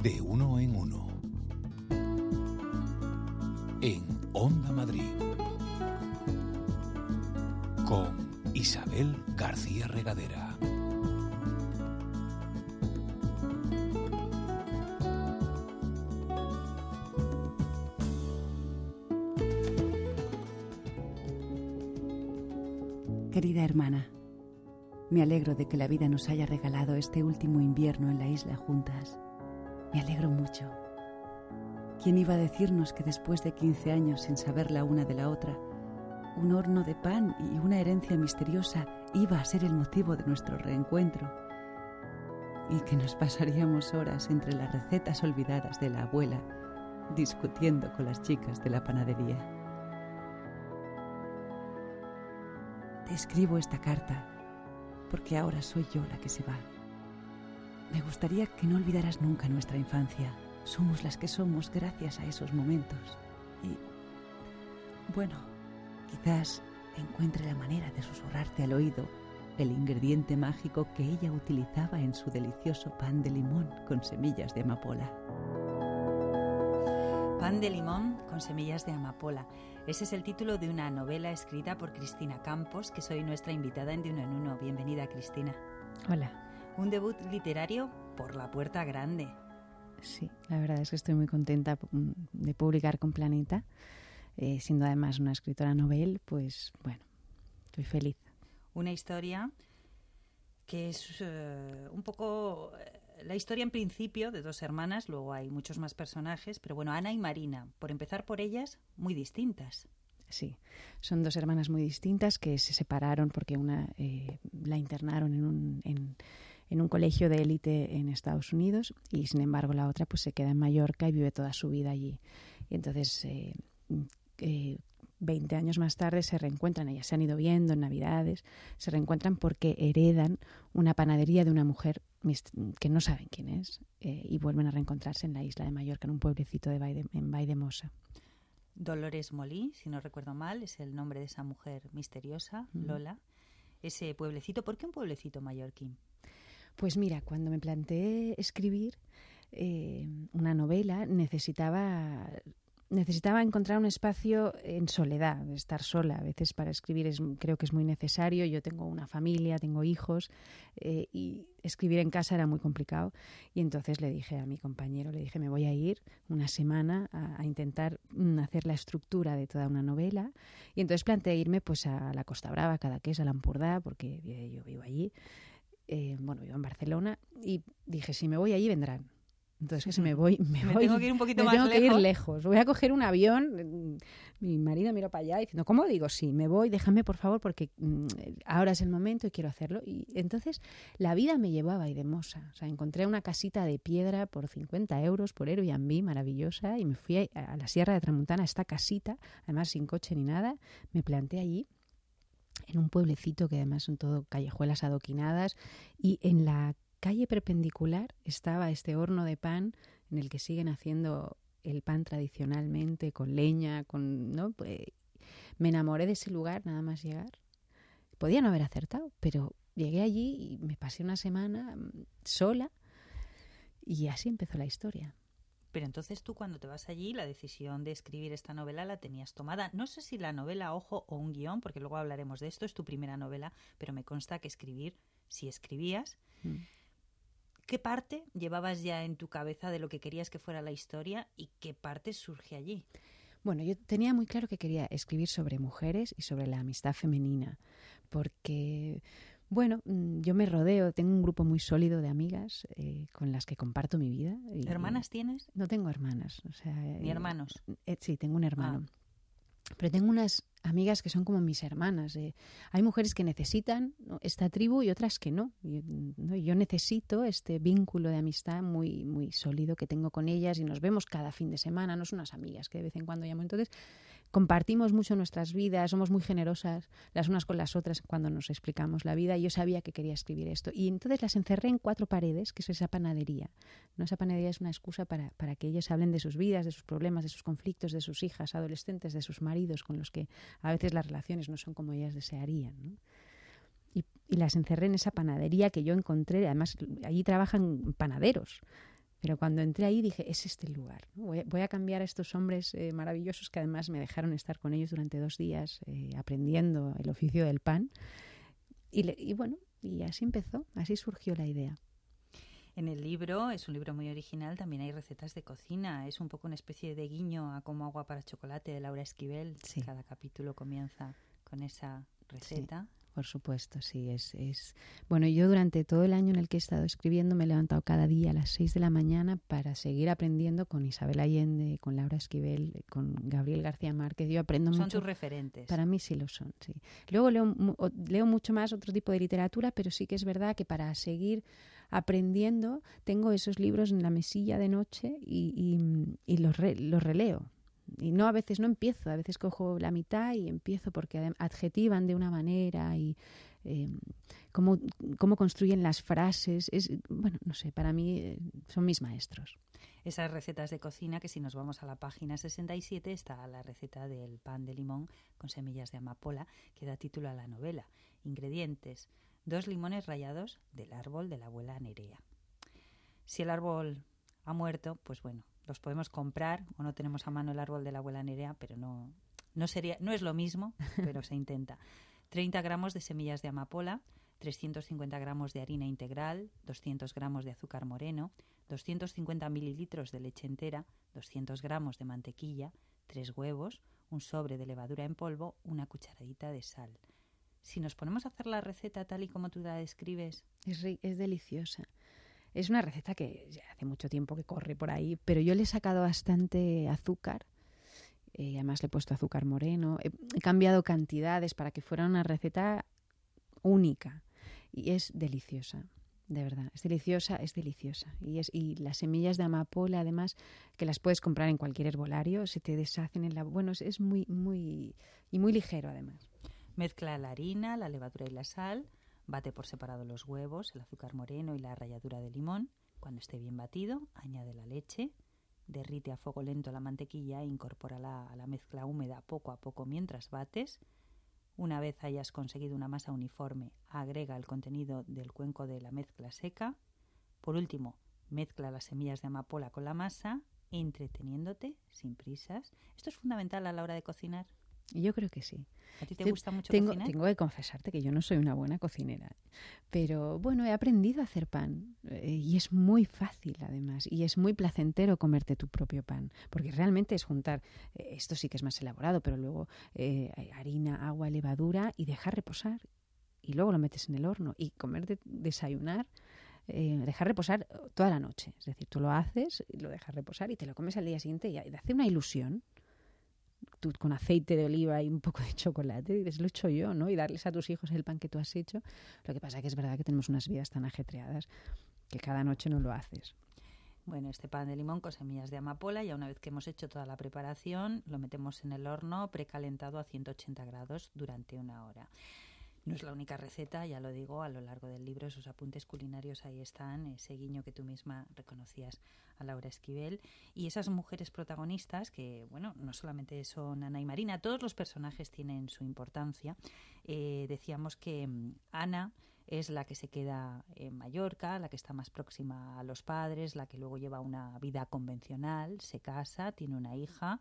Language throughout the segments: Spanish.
De uno en uno. En Onda Madrid. Con Isabel García Regadera. Querida hermana, me alegro de que la vida nos haya regalado este último invierno en la isla juntas. Me alegro mucho. ¿Quién iba a decirnos que después de 15 años sin saber la una de la otra, un horno de pan y una herencia misteriosa iba a ser el motivo de nuestro reencuentro? Y que nos pasaríamos horas entre las recetas olvidadas de la abuela, discutiendo con las chicas de la panadería. Te escribo esta carta porque ahora soy yo la que se va. Me gustaría que no olvidaras nunca nuestra infancia. Somos las que somos gracias a esos momentos. Y, bueno, quizás encuentre la manera de susurrarte al oído el ingrediente mágico que ella utilizaba en su delicioso pan de limón con semillas de amapola. Pan de limón con semillas de amapola. Ese es el título de una novela escrita por Cristina Campos, que soy nuestra invitada en De Uno en Uno. Bienvenida, Cristina. Hola. Un debut literario por la puerta grande. Sí, la verdad es que estoy muy contenta de publicar con Planeta. Siendo además una escritora novel, pues bueno, estoy feliz. Una historia que es un poco la historia en principio de dos hermanas, luego hay muchos más personajes, pero bueno, Ana y Marina, por empezar por ellas, muy distintas. Sí, son dos hermanas muy distintas que se separaron porque una la internaron en un colegio de élite en Estados Unidos y sin embargo la otra pues se queda en Mallorca y vive toda su vida allí. Y entonces 20 años más tarde se reencuentran, ellas se han ido viendo en Navidades, se reencuentran porque heredan una panadería de una mujer que no saben quién es y vuelven a reencontrarse en la isla de Mallorca, en un pueblecito en Valldemossa. Dolores Molí, si no recuerdo mal, es el nombre de esa mujer misteriosa, Lola. Ese pueblecito, ¿por qué un pueblecito mallorquín? Pues mira, cuando me planteé escribir una novela necesitaba encontrar un espacio en soledad, estar sola. A veces para escribir creo que es muy necesario. Yo tengo una familia, tengo hijos y escribir en casa era muy complicado. Y entonces le dije a mi compañero, me voy a ir una semana a intentar hacer la estructura de toda una novela. Y entonces planteé irme pues a la Costa Brava, a Cadaqués, a l'Empordà, porque yo vivo allí. Vivo en Barcelona y dije, si me voy allí vendrán. Entonces, si me voy, tengo que ir un poquito más lejos. Tengo que ir lejos. Voy a coger un avión. Mi marido miró para allá diciendo, ¿cómo digo? Sí, me voy, déjame por favor, porque ahora es el momento y quiero hacerlo. Y entonces la vida me llevó a Valldemossa. O sea, encontré una casita de piedra por 50 euros por Airbnb, maravillosa, y me fui a la Sierra de Tramuntana, a esta casita, además sin coche ni nada. Me planté allí, en un pueblecito que además son todo callejuelas adoquinadas, y en la calle perpendicular estaba este horno de pan en el que siguen haciendo el pan tradicionalmente, con leña, ¿no? Me enamoré de ese lugar nada más llegar. Podía no haber acertado, pero llegué allí y me pasé una semana sola y así empezó la historia. Pero entonces tú cuando te vas allí, la decisión de escribir esta novela la tenías tomada. No sé si la novela, ojo, o un guión, porque luego hablaremos de esto, es tu primera novela, pero me consta que escribir, si escribías... ¿Qué parte llevabas ya en tu cabeza de lo que querías que fuera la historia y qué parte surge allí? Bueno, yo tenía muy claro que quería escribir sobre mujeres y sobre la amistad femenina, porque, yo me rodeo, tengo un grupo muy sólido de amigas con las que comparto mi vida. ¿Hermanas tienes? No tengo hermanas. ¿Ni hermanos? Sí, tengo un hermano. Pero tengo unas amigas que son como mis hermanas. Hay mujeres que necesitan, ¿no?, esta tribu y otras que no. Yo necesito este vínculo de amistad muy, muy sólido que tengo con ellas y nos vemos cada fin de semana. No son unas amigas que de vez en cuando llamo. Entonces compartimos mucho nuestras vidas, somos muy generosas las unas con las otras cuando nos explicamos la vida. Y yo sabía que quería escribir esto. Y entonces las encerré en 4 paredes, que es esa panadería. ¿No? Esa panadería es una excusa para que ellos hablen de sus vidas, de sus problemas, de sus conflictos, de sus hijas adolescentes, de sus maridos con los que a veces las relaciones no son como ellas desearían, ¿no? Y las encerré en esa panadería que yo encontré. Además, allí trabajan panaderos. Pero cuando entré ahí dije, es este el lugar, ¿no? Voy a cambiar a estos hombres maravillosos que además me dejaron estar con ellos durante 2 días aprendiendo el oficio del pan. Y bueno, y así empezó, así surgió la idea. En el libro, es un libro muy original, también hay recetas de cocina. Es un poco una especie de guiño a Como agua para chocolate de Laura Esquivel. Sí. Cada capítulo comienza con esa receta. Sí, por supuesto, sí. Bueno, yo durante todo el año en el que he estado escribiendo me he levantado cada día a las 6 de la mañana para seguir aprendiendo con Isabel Allende, con Laura Esquivel, con Gabriel García Márquez. Yo aprendo mucho. Son tus referentes. Para mí sí lo son, sí. Luego leo mucho más otro tipo de literatura, pero sí que es verdad que para seguir aprendiendo tengo esos libros en la mesilla de noche y los releo. Y a veces no empiezo, a veces cojo la mitad y empiezo porque adjetivan de una manera y cómo construyen las frases. Bueno, no sé, para mí son mis maestros. Esas recetas de cocina, que si nos vamos a la página 67 está la receta del pan de limón con semillas de amapola, que da título a la novela. Ingredientes: 2 limones rallados del árbol de la abuela Nerea. Si el árbol ha muerto, pues bueno, los podemos comprar, o no tenemos a mano el árbol de la abuela Nerea, pero no es lo mismo, pero se intenta. 30 gramos de semillas de amapola, 350 gramos de harina integral, 200 gramos de azúcar moreno, 250 mililitros de leche entera, 200 gramos de mantequilla, 3 huevos, un sobre de levadura en polvo, una cucharadita de sal. Si nos ponemos a hacer la receta tal y como tú la describes... Es deliciosa. Es una receta que ya hace mucho tiempo que corre por ahí, pero yo le he sacado bastante azúcar. Además le he puesto azúcar moreno. He cambiado cantidades para que fuera una receta única. Y es deliciosa, de verdad. Es deliciosa. Y las semillas de amapola, además, que las puedes comprar en cualquier herbolario, se te deshacen en la... Bueno, es muy ligero, además. Mezcla la harina, la levadura y la sal. Bate por separado los huevos, el azúcar moreno y la ralladura de limón. Cuando esté bien batido, añade la leche. Derrite a fuego lento la mantequilla e incorpórala a la mezcla húmeda poco a poco mientras bates. Una vez hayas conseguido una masa uniforme, agrega el contenido del cuenco de la mezcla seca. Por último, mezcla las semillas de amapola con la masa, entreteniéndote, sin prisas. Esto es fundamental a la hora de cocinar. Yo creo que sí. ¿A ti te gusta mucho cocinar? Tengo que confesarte que yo no soy una buena cocinera, pero bueno, he aprendido a hacer pan y es muy fácil además y es muy placentero comerte tu propio pan, porque realmente es juntar, esto sí que es más elaborado, pero luego harina, agua, levadura y dejar reposar y luego lo metes en el horno y desayunar. Dejar reposar toda la noche, es decir, tú lo haces, lo dejas reposar y te lo comes al día siguiente y hace una ilusión. Tú con aceite de oliva y un poco de chocolate, y dices, lo he hecho yo, ¿no? Y darles a tus hijos el pan que tú has hecho. Lo que pasa es que es verdad que tenemos unas vidas tan ajetreadas que cada noche no lo haces. Bueno, este pan de limón con semillas de amapola, ya una vez que hemos hecho toda la preparación, lo metemos en el horno precalentado a 180 grados durante 1 hora. No es la única receta, ya lo digo, a lo largo del libro esos apuntes culinarios ahí están, ese guiño que tú misma reconocías a Laura Esquivel y esas mujeres protagonistas que, bueno, no solamente son Ana y Marina, todos los personajes tienen su importancia. Decíamos que Ana es la que se queda en Mallorca, la que está más próxima a los padres, la que luego lleva una vida convencional, se casa, tiene una hija.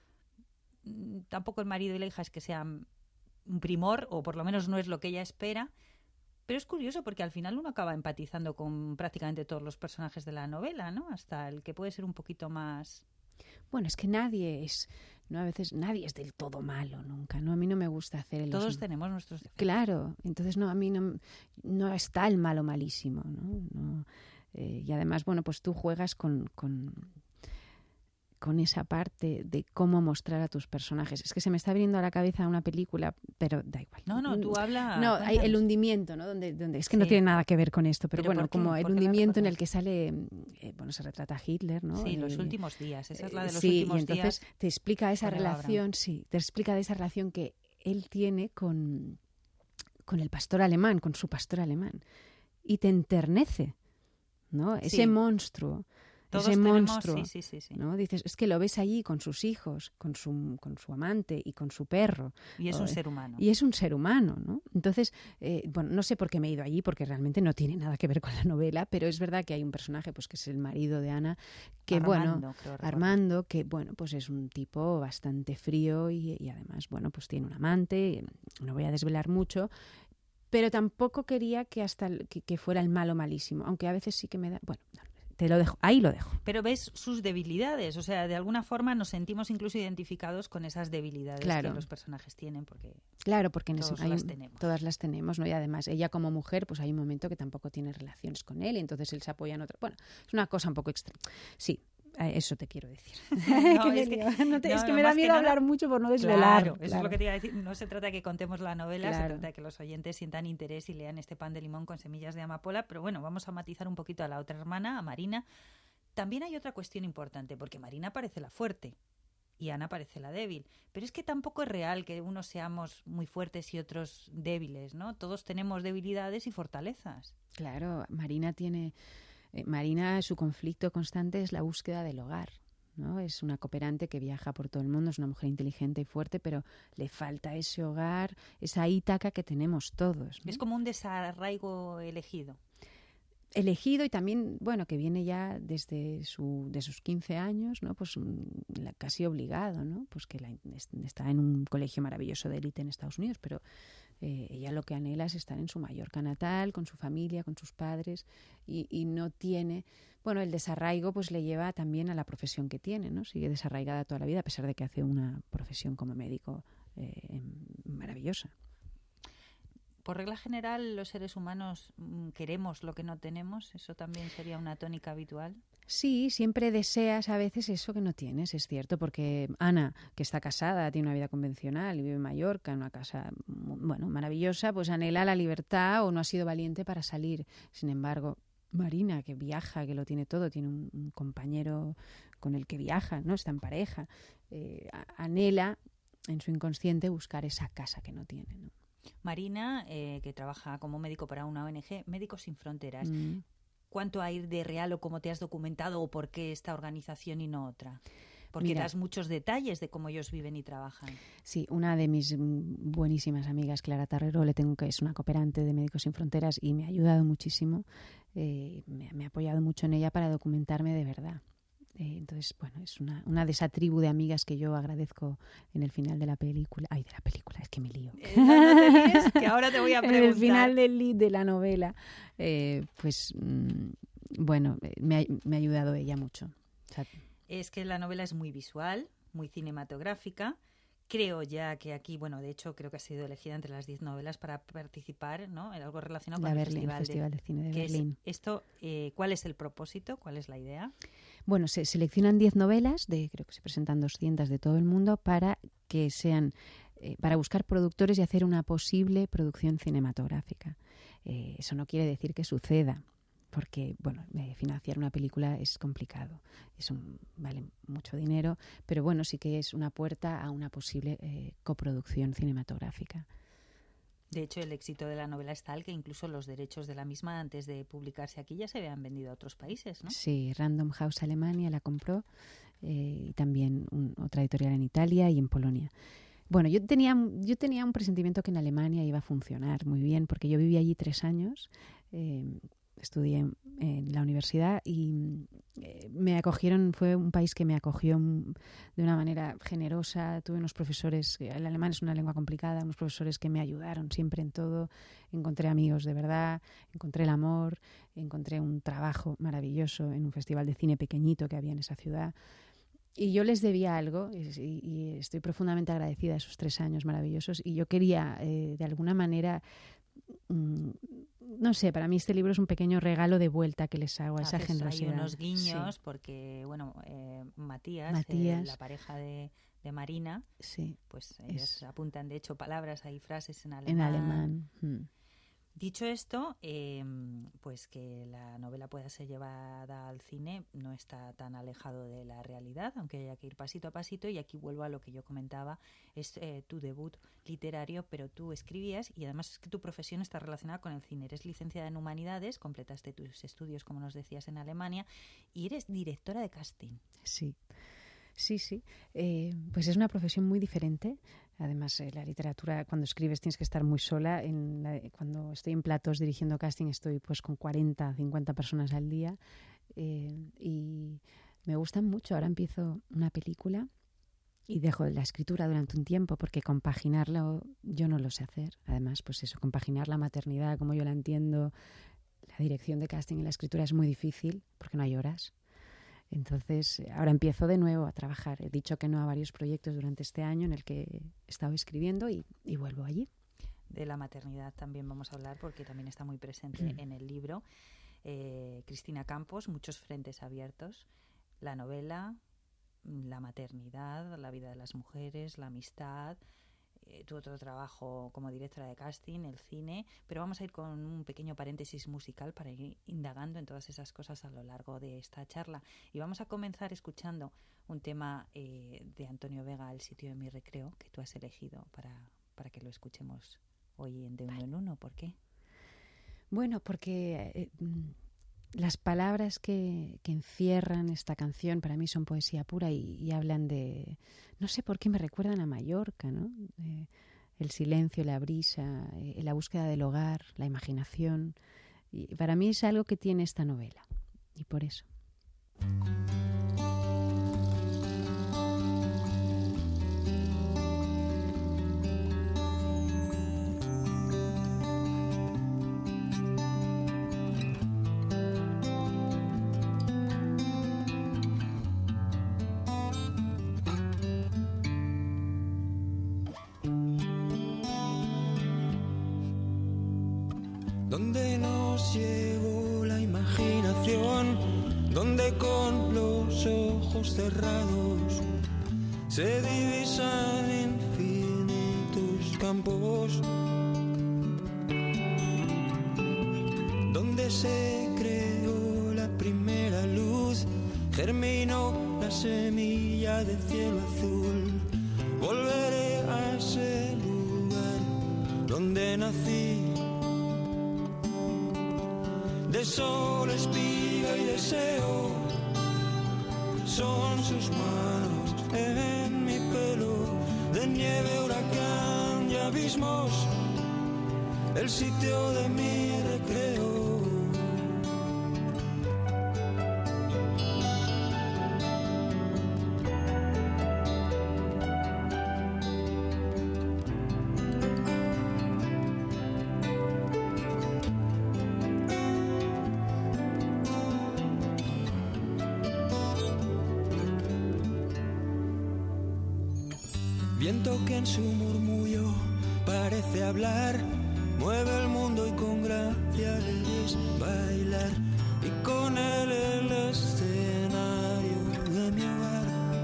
Tampoco el marido y la hija es que sean un primor, o por lo menos no es lo que ella espera, pero es curioso porque al final uno acaba empatizando con prácticamente todos los personajes de la novela, ¿no? Hasta el que puede ser un poquito más... Bueno, es que a veces nadie es del todo malo nunca, ¿no? A mí no me gusta hacer el... Todos tenemos nuestros defectos. Claro, entonces a mí no está el malo malísimo, ¿no? Y además, bueno, pues tú juegas con esa parte de cómo mostrar a tus personajes. Es que se me está viniendo a la cabeza una película, pero da igual. No, tú habla. No, hay el hundimiento, ¿no? Donde es que no tiene nada que ver con esto, pero bueno, como el hundimiento en el que sale, se retrata a Hitler, ¿no? Sí, los últimos días, esa es la de los y últimos entonces días. te explica esa relación, te explica de esa relación que él tiene con el pastor alemán, con su pastor alemán, y te enternece, ¿no? Ese monstruo. Todos ese tenemos, monstruo, sí. ¿no? Dices, es que lo ves allí con sus hijos, con su amante y con su perro. Y es un ser humano. Y es un ser humano, ¿no? Entonces, bueno, no sé por qué me he ido allí, porque realmente no tiene nada que ver con la novela, pero es verdad que hay un personaje, pues que es el marido de Ana, que Armando, creo recordar. Armando, que bueno, pues es un tipo bastante frío y además, bueno, pues tiene un amante, no voy a desvelar mucho, pero tampoco quería que que fuera el malo malísimo, aunque a veces sí que me da, bueno, te lo dejo, ahí lo dejo. Pero ves sus debilidades, o sea, de alguna forma nos sentimos incluso identificados con esas debilidades que los personajes tienen, porque todas las tenemos, ¿no? Y además ella como mujer, pues hay un momento que tampoco tiene relaciones con él, y entonces él se apoya en otra. Bueno, es una cosa un poco extraña. Sí. Eso te quiero decir. No, es que me da miedo hablar mucho por no desvelar. Claro, eso es lo que te iba a decir. No se trata de que contemos la novela, se trata de que los oyentes sientan interés y lean este Pan de limón con semillas de amapola. Pero bueno, vamos a matizar un poquito a la otra hermana, a Marina. También hay otra cuestión importante, porque Marina parece la fuerte y Ana parece la débil. Pero es que tampoco es real que unos seamos muy fuertes y otros débiles, ¿no? Todos tenemos debilidades y fortalezas. Claro, Marina, su conflicto constante es la búsqueda del hogar, ¿no? Es una cooperante que viaja por todo el mundo, es una mujer inteligente y fuerte, pero le falta ese hogar, esa Ítaca que tenemos todos, ¿no? Es como un desarraigo elegido. Elegido y también, bueno, que viene ya de sus 15 años, ¿no? Pues casi obligado, ¿no? Pues que está en un colegio maravilloso de élite en Estados Unidos, pero ella lo que anhela es estar en su Mallorca natal, con su familia, con sus padres, y no tiene... Bueno, el desarraigo pues le lleva también a la profesión que tiene, ¿no? Sigue desarraigada toda la vida, a pesar de que hace una profesión como médico maravillosa. Por regla general, los seres humanos queremos lo que no tenemos. ¿Eso también sería una tónica habitual? Sí, siempre deseas a veces eso que no tienes, es cierto, porque Ana, que está casada, tiene una vida convencional y vive en Mallorca, en una casa, bueno, maravillosa, pues anhela la libertad o no ha sido valiente para salir. Sin embargo, Marina, que viaja, que lo tiene todo, tiene un compañero con el que viaja, ¿no? Está en pareja, anhela en su inconsciente buscar esa casa que no tiene, ¿no? Marina, que trabaja como médico para una ONG, Médicos Sin Fronteras. ¿Cuánto hay de real o cómo te has documentado o por qué esta organización y no otra? Porque das muchos detalles de cómo ellos viven y trabajan. Sí, una de mis buenísimas amigas, Clara Tarrero, que es una cooperante de Médicos Sin Fronteras y me ha ayudado muchísimo, me ha apoyado mucho en ella para documentarme de verdad. Entonces, bueno, es una de esa tribu de amigas que yo agradezco en el final de la película. Ay, de la película, es que me lío. No te líes, que ahora te voy a preguntar. En el final de la novela, bueno, me ha ayudado ella mucho. O sea, es que la novela es muy visual, muy cinematográfica. Creo ya que aquí, bueno, de hecho creo que ha sido elegida entre las 10 novelas para participar, ¿no? En algo relacionado con el Festival de Cine de Berlín. Esto, ¿cuál es el propósito? ¿Cuál es la idea? Bueno, se seleccionan 10 novelas, creo que se presentan 200 de todo el mundo, para que sean, para buscar productores y hacer una posible producción cinematográfica. Eso no quiere decir que suceda, porque bueno, financiar una película es complicado, vale mucho dinero, pero bueno, sí que es una puerta a una posible coproducción cinematográfica. De hecho, el éxito de la novela es tal que incluso los derechos de la misma, antes de publicarse aquí, ya se habían vendido a otros países, ¿no? Sí, Random House Alemania la compró, y también otra editorial en Italia y en Polonia. Bueno, yo tenía un presentimiento que en Alemania iba a funcionar muy bien, porque yo viví allí 3 años, estudié en la universidad y me acogieron, fue un país que me acogió de una manera generosa. Tuve unos profesores, el alemán es una lengua complicada, unos profesores que me ayudaron siempre en todo. Encontré amigos de verdad, encontré el amor, encontré un trabajo maravilloso en un festival de cine pequeñito que había en esa ciudad. Y yo les debía algo y estoy profundamente agradecida a esos 3 años maravillosos. Y yo quería, de alguna manera... no sé, para mí este libro es un pequeño regalo de vuelta que les hago a esa generosidad. Hay unos guiños, sí. Porque, bueno, Matías. La pareja de Marina, sí, pues ellos apuntan, de hecho, palabras, hay frases en alemán. En alemán. Dicho esto, pues que la novela pueda ser llevada al cine no está tan alejado de la realidad, aunque haya que ir pasito a pasito. Y aquí vuelvo a lo que yo comentaba, es tu debut literario, pero tú escribías y además es que tu profesión está relacionada con el cine. Eres licenciada en Humanidades, completaste tus estudios, como nos decías, en Alemania, y eres directora de casting. Sí. Sí. Pues es una profesión muy diferente. Además, la literatura, cuando escribes tienes que estar muy sola. Cuando estoy en platos dirigiendo casting estoy pues con 40, 50 personas al día. Y me gustan mucho. Ahora empiezo una película y dejo la escritura durante un tiempo porque compaginarla yo no lo sé hacer. Además, pues eso, compaginar la maternidad como yo la entiendo, la dirección de casting y la escritura es muy difícil porque no hay horas. Entonces, ahora empiezo de nuevo a trabajar. He dicho que no a varios proyectos durante este año en el que he estado escribiendo y vuelvo allí. De la maternidad también vamos a hablar porque también está muy presente en el libro. Cristina Campos, muchos frentes abiertos. La novela, la maternidad, la vida de las mujeres, la amistad, tu otro trabajo como directora de casting, el cine, pero vamos a ir con un pequeño paréntesis musical para ir indagando en todas esas cosas a lo largo de esta charla. Y vamos a comenzar escuchando un tema de Antonio Vega, El sitio de mi recreo, que tú has elegido para que lo escuchemos hoy en De Uno en Uno. ¿Por qué? Bueno, porque las palabras que encierran esta canción para mí son poesía pura y hablan de... No sé por qué me recuerdan a Mallorca, ¿no? El silencio, la brisa, la búsqueda del hogar, la imaginación. Y para mí es algo que tiene esta novela. Y por eso. Donde nos llevó la imaginación, donde con los ojos cerrados se divisan infinitos campos, donde se creó la primera luz, germinó la semilla del cielo azul. Volveré a ese lugar donde nací. De sol, espiga y deseo, son sus manos en mi pelo. De nieve, huracán y abismos, el sitio de mi recreo. Viento que en su murmullo parece hablar, mueve el mundo y con gracia le ves bailar. Y con él el escenario de mi hogar.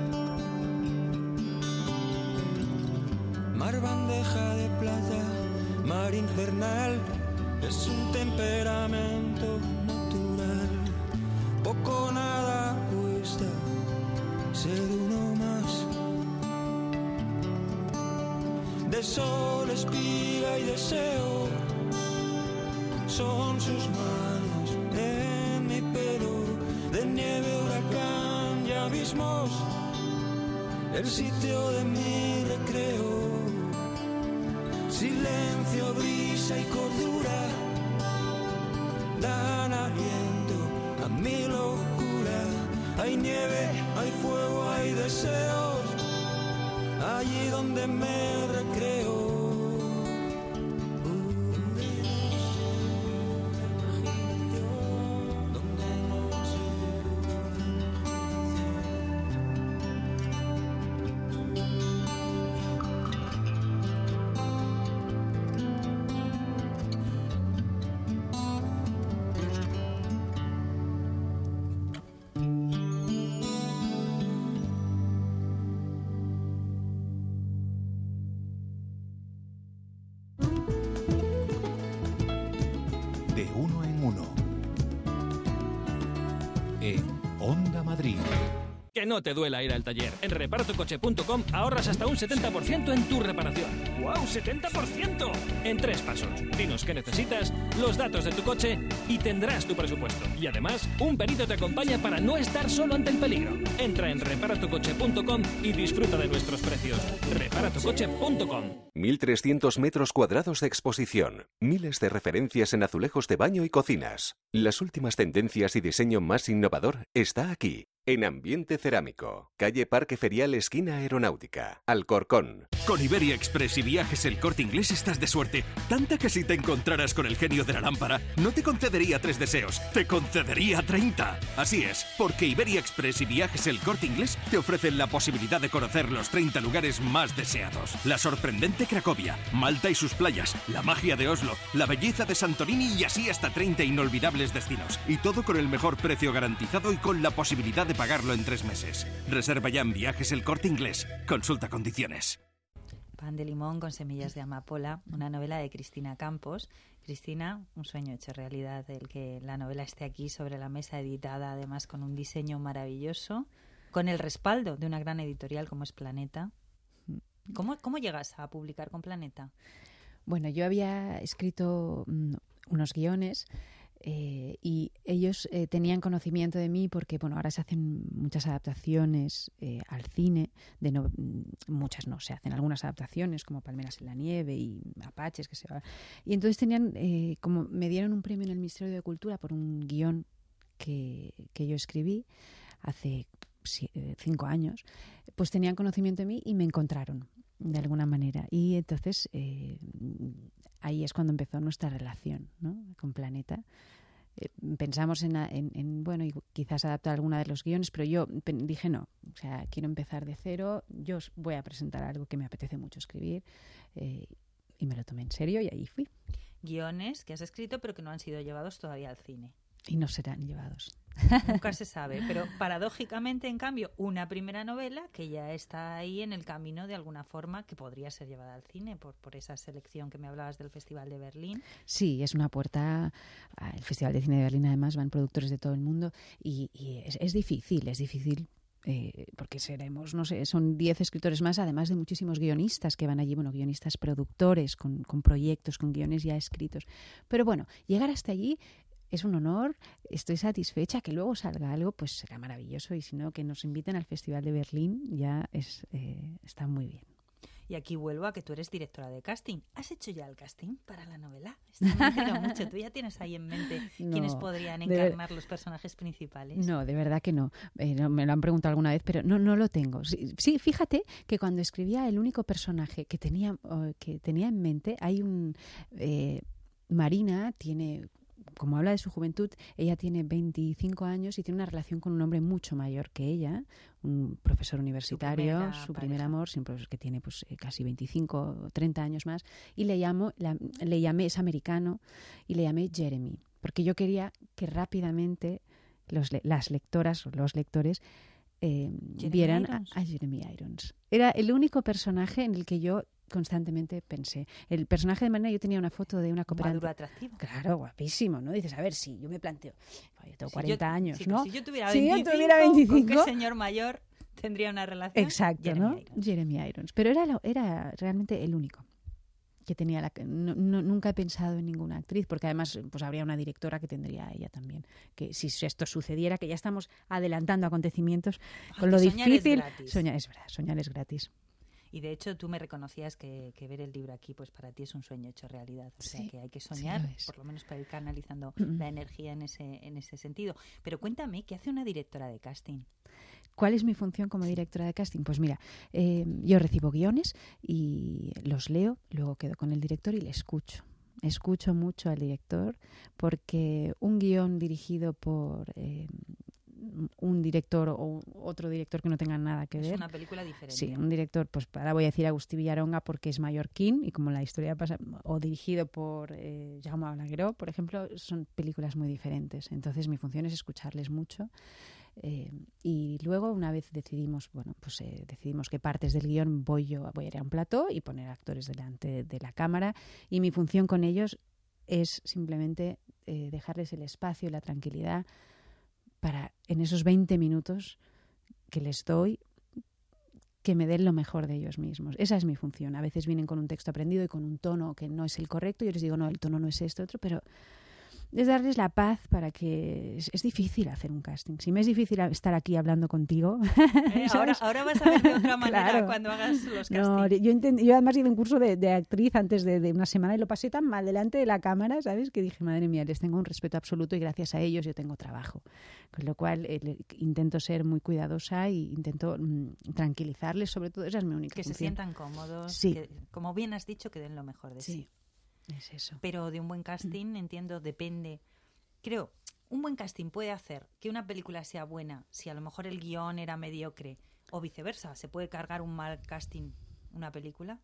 Mar bandeja de plata, mar infernal, es un temperamento natural. Poco nada cuesta ser uno más. De sol, espiga y deseo, son sus manos en mi pelo. De nieve, huracán y abismos, el sitio de mi recreo. Silencio, brisa y cordura dan aliento a mi locura. Hay nieve, hay fuego, hay deseos, allí donde me recreo. Que no te duela ir al taller. En reparatocoche.com ahorras hasta un 70% en tu reparación. ¡Wow! ¡70%! En 3 pasos. Dinos qué necesitas, los datos de tu coche y tendrás tu presupuesto. Y además, un perito te acompaña para no estar solo ante el peligro. Entra en reparatocoche.com y disfruta de nuestros precios. reparatocoche.com. 1.300 metros cuadrados de exposición. Miles de referencias en azulejos de baño y cocinas. Las últimas tendencias y diseño más innovador está aquí. En Ambiente Cerámico, calle Parque Ferial, esquina Aeronáutica, Alcorcón. Con Iberia Express y Viajes El Corte Inglés estás de suerte. Tanta que si te encontraras con el genio de la lámpara, no te concedería 3 deseos, te concedería 30. Así es, porque Iberia Express y Viajes El Corte Inglés te ofrecen la posibilidad de conocer los 30 lugares más deseados. La sorprendente Cracovia, Malta y sus playas, la magia de Oslo, la belleza de Santorini y así hasta 30 inolvidables destinos. Y todo con el mejor precio garantizado y con la posibilidad de pagarlo en 3 meses. Reserva ya en Viajes El Corte Inglés. Consulta condiciones. Pan de limón con semillas de amapola, una novela de Cristina Campos. Cristina, un sueño hecho realidad el que la novela esté aquí sobre la mesa, editada además con un diseño maravilloso, con el respaldo de una gran editorial como es Planeta. ¿Cómo llegas a publicar con Planeta? Bueno, yo había escrito unos guiones y ellos tenían conocimiento de mí porque, bueno, ahora se hacen muchas adaptaciones al cine, muchas no, se hacen algunas adaptaciones como Palmeras en la nieve y Apaches, que se va. Y entonces tenían, como me dieron un premio en el Ministerio de Cultura por un guión que yo escribí hace 5 años, pues tenían conocimiento de mí y me encontraron de alguna manera. Y entonces ahí es cuando empezó nuestra relación, ¿no?, con Planeta. Pensamos en bueno, y quizás adaptar alguna de los guiones, pero yo dije no, o sea, quiero empezar de cero, yo voy a presentar algo que me apetece mucho escribir, y me lo tomé en serio y ahí fui. Guiones que has escrito pero que no han sido llevados todavía al cine. Y no serán llevados. Nunca se sabe, pero paradójicamente, en cambio, una primera novela que ya está ahí en el camino de alguna forma, que podría ser llevada al cine por esa selección que me hablabas del Festival de Berlín. Sí, es una puerta al Festival de Cine de Berlín, además van productores de todo el mundo y es difícil porque seremos, no sé, son 10 escritores más, además de muchísimos guionistas que van allí, bueno, guionistas productores con proyectos, con guiones ya escritos. Pero bueno, llegar hasta allí es un honor, estoy satisfecha. Que luego salga algo, pues será maravilloso, y si no, que nos inviten al Festival de Berlín ya está muy bien. Y aquí vuelvo a que tú eres directora de casting. ¿Has hecho ya el casting para la novela? Esto me intriga mucho. ¿Tú ya tienes ahí en mente quiénes podrían encarnar los personajes principales? No, de verdad que no. Me lo han preguntado alguna vez, pero no lo tengo. Sí, fíjate que cuando escribía el único personaje que tenía en mente, hay Marina tiene... Como habla de su juventud, ella tiene 25 años y tiene una relación con un hombre mucho mayor que ella, un profesor universitario, su primer amor, un profesor que tiene pues casi 25 o 30 años más, y le llamé, es americano, y le llamé Jeremy, porque yo quería que rápidamente las lectoras o los lectores vieran a Jeremy Irons. Era el único personaje en el que yo constantemente pensé. El personaje de Marina, yo tenía una foto de una cooperante. Maduro, atractivo. Claro, guapísimo, ¿no? Dices, a ver, sí, yo me planteo, yo tengo 40 años, sí, ¿no? Si yo tuviera 25, ¿con qué señor mayor tendría una relación? Exacto, Jeremy Irons. Jeremy Irons. Pero era realmente el único que tenía nunca he pensado en ninguna actriz, porque además pues habría una directora que tendría ella también, que si esto sucediera, que ya estamos adelantando acontecimientos con lo difícil. Soñar es gratis. Y de hecho tú me reconocías que ver el libro aquí pues para ti es un sueño hecho realidad. O sea que hay que soñar, por lo menos para ir canalizando la energía en ese sentido. Pero cuéntame, ¿qué hace una directora de casting? ¿Cuál es mi función como directora de casting? Pues mira, yo recibo guiones y los leo, luego quedo con el director y le escucho. Escucho mucho al director, porque un guión dirigido por un director o otro director que no tengan nada que ver. Es una película diferente. Sí, un director, pues ahora voy a decir Agustí Villaronga porque es mallorquín y como la historia pasa, o dirigido por Jaume Balagueró, por ejemplo, son películas muy diferentes. Entonces mi función es escucharles mucho. Y luego, una vez decidimos qué partes del guión voy a ir a un plató y poner actores delante de la cámara, y mi función con ellos es simplemente dejarles el espacio y la tranquilidad para en esos 20 minutos que les doy, que me den lo mejor de ellos mismos. Esa es mi función. A veces vienen con un texto aprendido y con un tono que no es el correcto. Yo les digo, no, el tono no es este otro, pero es darles la paz para que... Es difícil hacer un casting. Si me es difícil estar aquí hablando contigo... Ahora vas a ver de otra manera Claro. cuando hagas los castings. No, yo además hice un curso de actriz antes de una semana y lo pasé tan mal delante de la cámara, ¿sabes? Que dije, madre mía, les tengo un respeto absoluto y gracias a ellos yo tengo trabajo. Con lo cual intento ser muy cuidadosa y intento tranquilizarles, sobre todo. Esa es mi única Que se función. sientan cómodos, Sí. que, como bien has dicho, que den lo mejor de sí. Es eso. Pero de un buen casting, entiendo, depende. Creo, un buen casting puede hacer que una película sea buena si a lo mejor el guión era mediocre, o viceversa. ¿Se puede cargar un mal casting una película?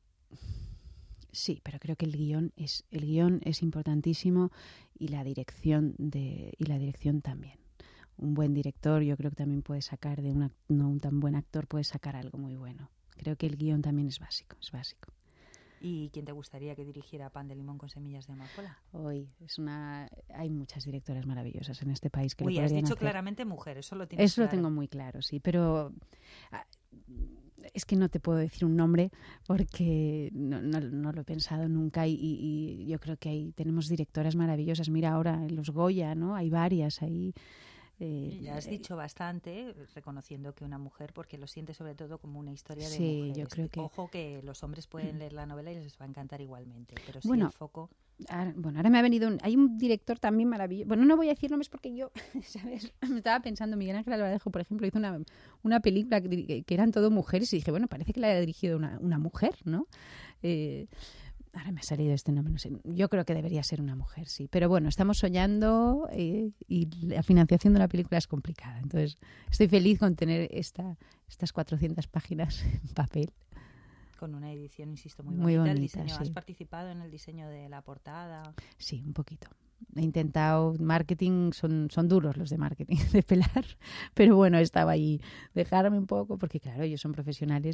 Sí, pero creo que el guión es importantísimo y la dirección también. Un buen director, yo creo que también puede sacar de no un tan buen actor, puede sacar algo muy bueno. Creo que el guión también es básico. ¿Y quién te gustaría que dirigiera Pan de limón con semillas de amapola? Hay muchas directoras maravillosas en este país que Uy, lo has podrían dicho hacer. claramente mujer, eso lo tienes Eso lo claro. tengo muy claro, sí, pero es que no te puedo decir un nombre porque no lo he pensado nunca y yo creo que tenemos directoras maravillosas. Mira ahora en los Goya, ¿no? Hay varias ahí. Ya has dicho bastante, reconociendo que una mujer, porque lo siente sobre todo como una historia de Sí, mujeres. yo creo que... Ojo que los hombres pueden leer la novela y les va a encantar igualmente, pero Bueno, el foco... Ahora me ha venido hay un director también maravilloso. Bueno, no voy a decir nombres porque yo, ¿sabes? Me estaba pensando, Miguel Ángel Albaladejo, por ejemplo, hizo una película que eran todo mujeres y dije, bueno, parece que la ha dirigido una mujer, ¿no? Ahora me ha salido este nombre, no sé. Yo creo que debería ser una mujer, sí. Pero bueno, estamos soñando y la financiación de la película es complicada. Entonces, estoy feliz con tener estas 400 páginas en papel. Con una edición, insisto, muy Muy bonita. El bonita, diseño, sí. ¿has participado en el diseño de la portada? Sí, un poquito. He intentado, marketing, son duros los de marketing, de pelar. Pero bueno, estaba ahí, dejarme un poco, porque claro, ellos son profesionales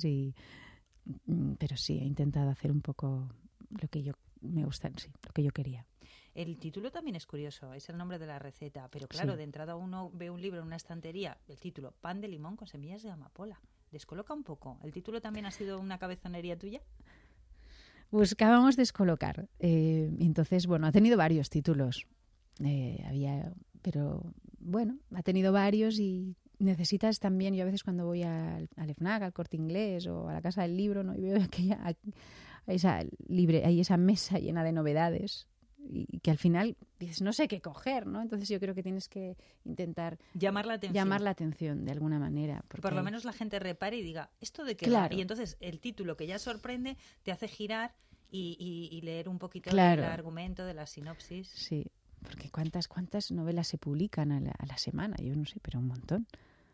pero sí, he intentado hacer un poco lo que me gusta, sí, lo que yo quería. El título también es curioso, es el nombre de la receta, pero claro, Sí. de entrada uno ve un libro en una estantería, el título, Pan de limón con semillas de amapola. Descoloca un poco. ¿El título también ha sido una cabezonería tuya? Buscábamos descolocar. Entonces, bueno, ha tenido varios títulos. Pero bueno, ha tenido varios y necesitas también, yo a veces cuando voy al FNAC, al Corte Inglés o a la Casa del Libro, ¿no? Y veo esa mesa llena de novedades y que al final dices, no sé qué coger, ¿no? Entonces yo creo que tienes que intentar Llamar la atención. de alguna manera. Por lo menos la gente repare y diga, ¿esto de qué Claro. va? Y entonces el título, que ya sorprende, te hace girar y leer un poquito Claro. del argumento, de la sinopsis. Sí, porque ¿cuántas novelas se publican a la semana? Yo no sé, pero un montón.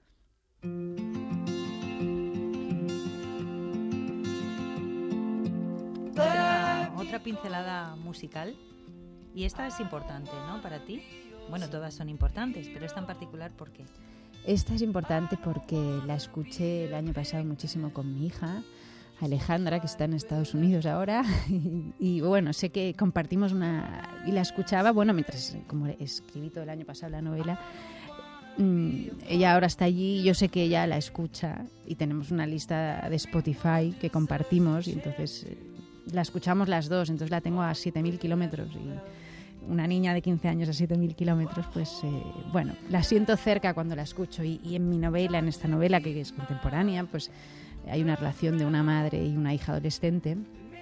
Otra pincelada musical. Y esta es importante, ¿no? Para ti. Bueno, todas son importantes, pero esta en particular, ¿por qué? Esta es importante porque la escuché el año pasado muchísimo con mi hija, Alejandra, que está en Estados Unidos ahora. Y bueno, sé que compartimos y la escuchaba, bueno, mientras, como escribí todo el año pasado la novela, ella ahora está allí, yo sé que ella la escucha y tenemos una lista de Spotify que compartimos y entonces la escuchamos las dos, entonces la tengo a 7.000 kilómetros y una niña de 15 años a 7.000 kilómetros, pues bueno, la siento cerca cuando la escucho y en mi novela, en esta novela que es contemporánea, pues hay una relación de una madre y una hija adolescente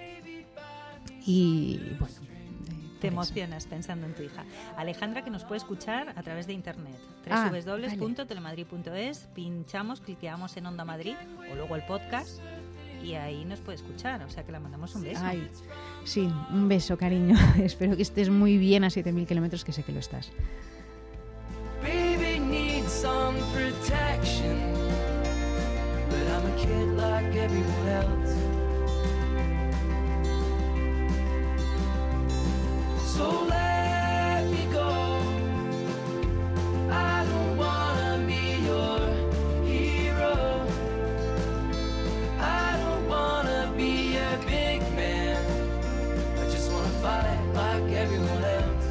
y bueno, Te emocionas pensando en tu hija. Alejandra, que nos puede escuchar a través de internet. Vale. www.telemadrid.es. Pinchamos, cliqueamos en Onda Madrid o luego el podcast y ahí nos puede escuchar. O sea que le mandamos un beso. Ay, sí, un beso, cariño. Espero que estés muy bien a 7.000 kilómetros, que sé que lo estás. Baby needs some protection, but I'm a kid like everyone else. So let me go. I don't wanna be your hero. I don't wanna be a big man. I just wanna fight like everyone else.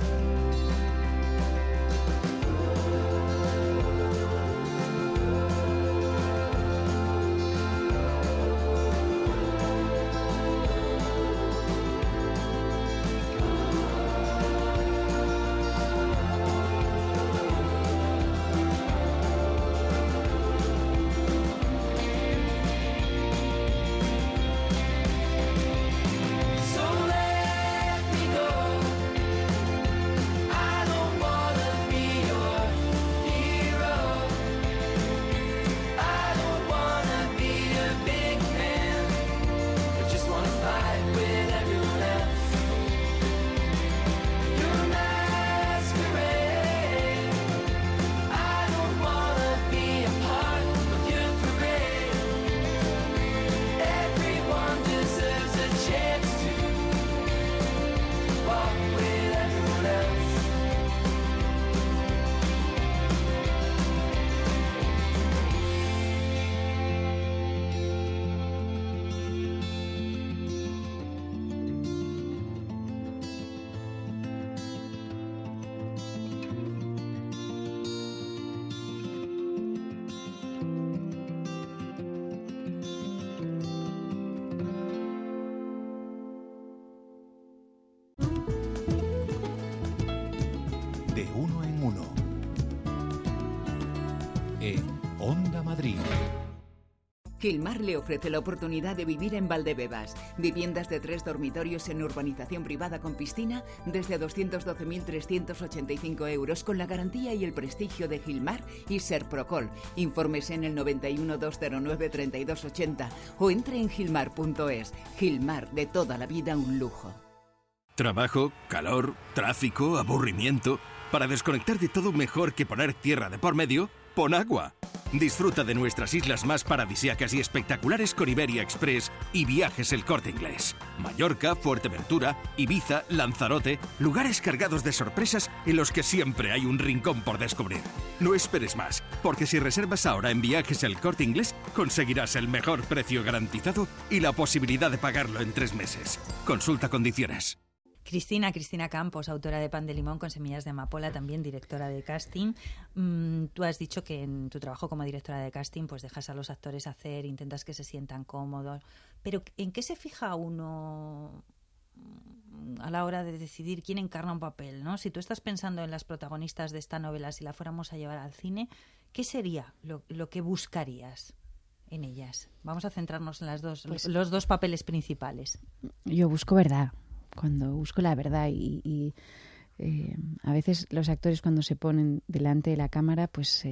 Madrid. Gilmar le ofrece la oportunidad de vivir en Valdebebas. Viviendas de 3 dormitorios en urbanización privada con piscina desde 212.385 euros con la garantía y el prestigio de Gilmar y Serprocol. Infórmese en el 91 209 3280 o entre en gilmar.es. Gilmar, de toda la vida un lujo. Trabajo, calor, tráfico, aburrimiento. Para desconectar de todo, mejor que poner tierra de por medio, pon agua. Disfruta de nuestras islas más paradisíacas y espectaculares con Iberia Express y Viajes El Corte Inglés. Mallorca, Fuerteventura, Ibiza, Lanzarote, lugares cargados de sorpresas en los que siempre hay un rincón por descubrir. No esperes más, porque si reservas ahora en Viajes El Corte Inglés, conseguirás el mejor precio garantizado y la posibilidad de pagarlo en 3 meses. Consulta condiciones. Cristina Campos, autora de Pan de Limón con semillas de amapola, también directora de casting. Tú has dicho que en tu trabajo como directora de casting pues dejas a los actores hacer, intentas que se sientan cómodos. Pero ¿en qué se fija uno a la hora de decidir quién encarna un papel, ¿no? Si tú estás pensando en las protagonistas de esta novela, si la fuéramos a llevar al cine, ¿qué sería lo que buscarías en ellas? Vamos a centrarnos en los dos papeles principales. Yo busco verdad. Cuando busco la verdad y a veces los actores cuando se ponen delante de la cámara, pues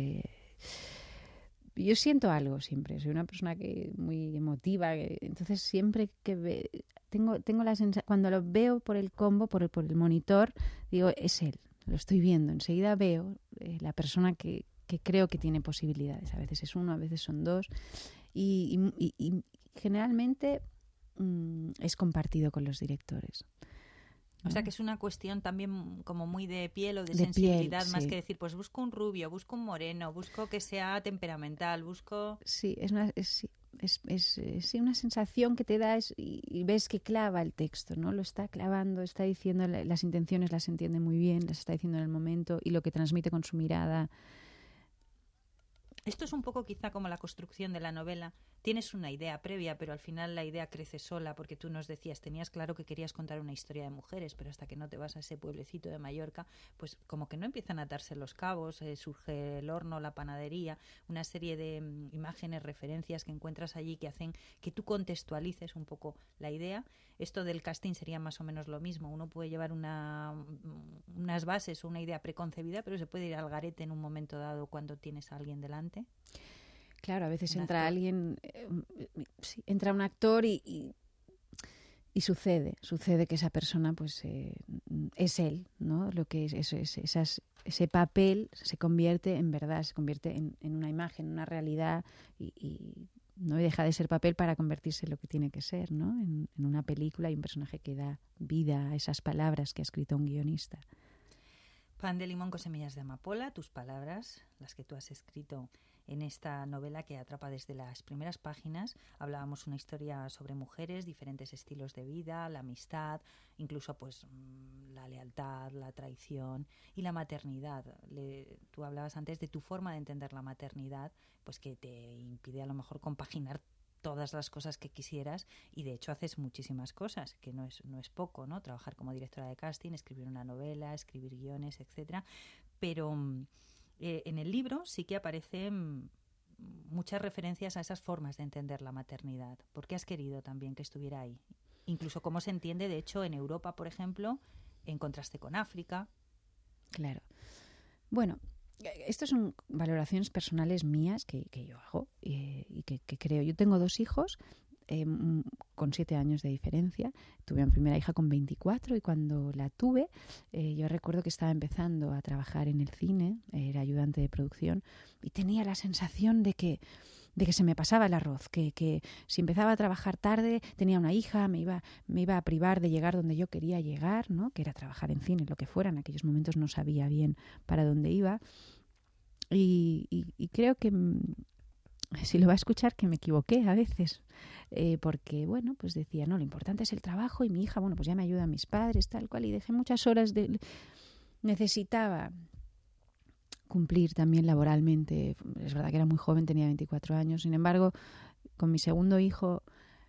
yo siento algo siempre. Soy una persona que muy emotiva, entonces siempre que tengo la sensación, cuando lo veo por el combo, por el monitor, digo, es él, lo estoy viendo. Enseguida veo la persona que creo que tiene posibilidades. A veces es uno, a veces son dos y generalmente es compartido con los directores. O sea que es una cuestión también como muy de piel o de piel, sensibilidad, más sí. que decir, pues busco un rubio, busco un moreno, busco que sea temperamental, busco... Sí, es una sensación que te da y ves que clava el texto, ¿no? Lo está clavando, está diciendo, las intenciones las entiende muy bien, las está diciendo en el momento y lo que transmite con su mirada. Esto es un poco quizá como la construcción de la novela. Tienes una idea previa, pero al final la idea crece sola, porque tú nos decías, tenías claro que querías contar una historia de mujeres, pero hasta que no te vas a ese pueblecito de Mallorca, pues como que no empiezan a atarse los cabos, surge el horno, la panadería, una serie de imágenes, referencias que encuentras allí que hacen que tú contextualices un poco la idea. Esto del casting sería más o menos lo mismo. Uno puede llevar unas bases o una idea preconcebida, pero se puede ir al garete en un momento dado cuando tienes a alguien delante. Claro, a veces Un entra actor. alguien, entra un actor y sucede que esa persona pues es él, ¿no? Lo que ese papel se convierte en verdad, se convierte en una imagen, en una realidad y no deja de ser papel para convertirse en lo que tiene que ser, ¿no? En una película hay un personaje que da vida a esas palabras que ha escrito un guionista. Pan de limón con semillas de amapola, tus palabras, las que tú has escrito en esta novela que atrapa desde las primeras páginas. Hablábamos una historia sobre mujeres, diferentes estilos de vida, la amistad, incluso pues la lealtad, la traición y la maternidad. Tú hablabas antes de tu forma de entender la maternidad, pues que te impide a lo mejor compaginar todas las cosas que quisieras y de hecho haces muchísimas cosas, que no es poco, ¿no? Trabajar como directora de casting, escribir una novela, escribir guiones, etcétera. Pero en el libro sí que aparecen muchas referencias a esas formas de entender la maternidad. ¿Por qué has querido también que estuviera ahí? Incluso cómo se entiende, de hecho, en Europa, por ejemplo, en contraste con África. Claro. Bueno, estas son valoraciones personales mías que yo hago y que creo. Yo tengo 2 hijos con 7 años de diferencia. Tuve a mi primera hija con 24 y cuando la tuve, yo recuerdo que estaba empezando a trabajar en el cine, era ayudante de producción y tenía la sensación de que se me pasaba el arroz, que si empezaba a trabajar tarde, tenía una hija, me iba a privar de llegar donde yo quería llegar, ¿no? Que era trabajar en cine, lo que fuera. En aquellos momentos no sabía bien para dónde iba. Y creo que, si lo va a escuchar, que me equivoqué a veces. Porque, bueno, pues decía, no, lo importante es el trabajo y mi hija, bueno, pues ya me ayudan mis padres, tal cual. Y dejé muchas horas necesitaba cumplir también laboralmente. Es verdad que era muy joven, tenía 24 años. Sin embargo, con mi segundo hijo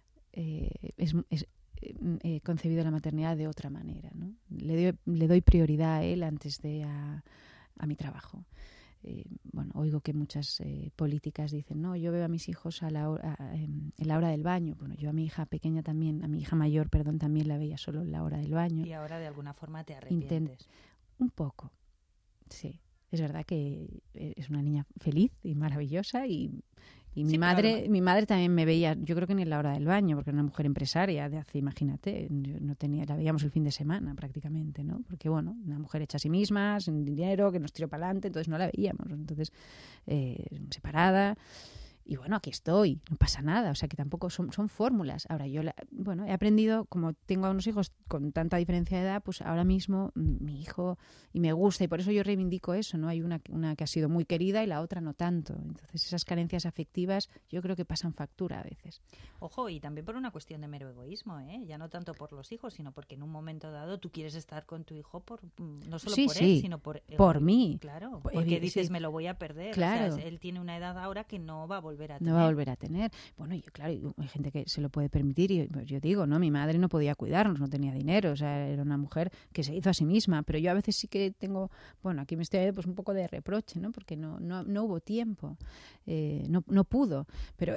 he concebido la maternidad de otra manera, ¿no? Le doy prioridad a él antes de a mi trabajo. bueno, oigo que muchas políticas dicen, no, yo veo a mis hijos en la hora del baño. Bueno, yo a mi hija pequeña también, a mi hija mayor, perdón, también la veía solo en la hora del baño. Y ahora de alguna forma te arrepientes. Un poco, sí. Es verdad que es una niña feliz y maravillosa y mi madre también me veía, yo creo que ni en la hora del baño, porque era una mujer empresaria de hace, imagínate, yo no tenía, la veíamos el fin de semana prácticamente, ¿no? Porque bueno, una mujer hecha a sí misma, sin dinero, que nos tiró para adelante, entonces no la veíamos, entonces separada. Y bueno, aquí estoy, no pasa nada, o sea que tampoco son fórmulas. Ahora yo, he aprendido, como tengo a unos hijos con tanta diferencia de edad, pues ahora mismo mi hijo, y me gusta, y por eso yo reivindico eso, ¿no? Hay una que ha sido muy querida y la otra no tanto. Entonces esas carencias afectivas yo creo que pasan factura a veces. Ojo, y también por una cuestión de mero egoísmo, ¿eh? Ya no tanto por los hijos, sino porque en un momento dado tú quieres estar con tu hijo no solo por él, sino por mí. Claro, porque dices, me lo voy a perder. Claro. O sea, él tiene una edad ahora que no va a volver a tener. No va a volver a tener. Bueno, y claro, hay gente que se lo puede permitir y pues yo digo, no, mi madre no podía cuidarnos, no tenía dinero, o sea, era una mujer que se hizo a sí misma, pero yo a veces sí que tengo, bueno, aquí me estoy pues un poco de reproche, ¿no? Porque no hubo tiempo, no pudo, pero